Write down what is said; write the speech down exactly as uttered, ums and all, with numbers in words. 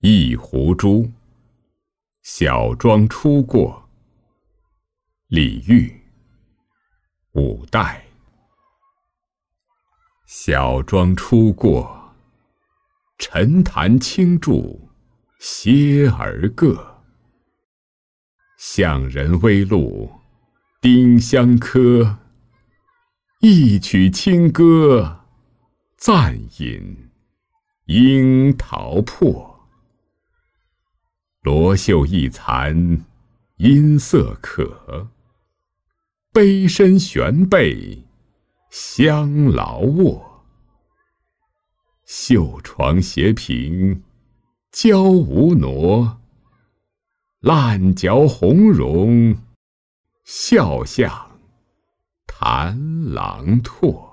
一壶珠，小庄出过。李煜，五代。小庄出过，沉潭轻注歇而各。向人微露，丁香柯。一曲清歌，暂饮樱桃破。罗袖一残，音色可。杯深悬背，香劳卧。绣床斜凭，娇无挪。烂嚼红茸，笑向弹郎唾。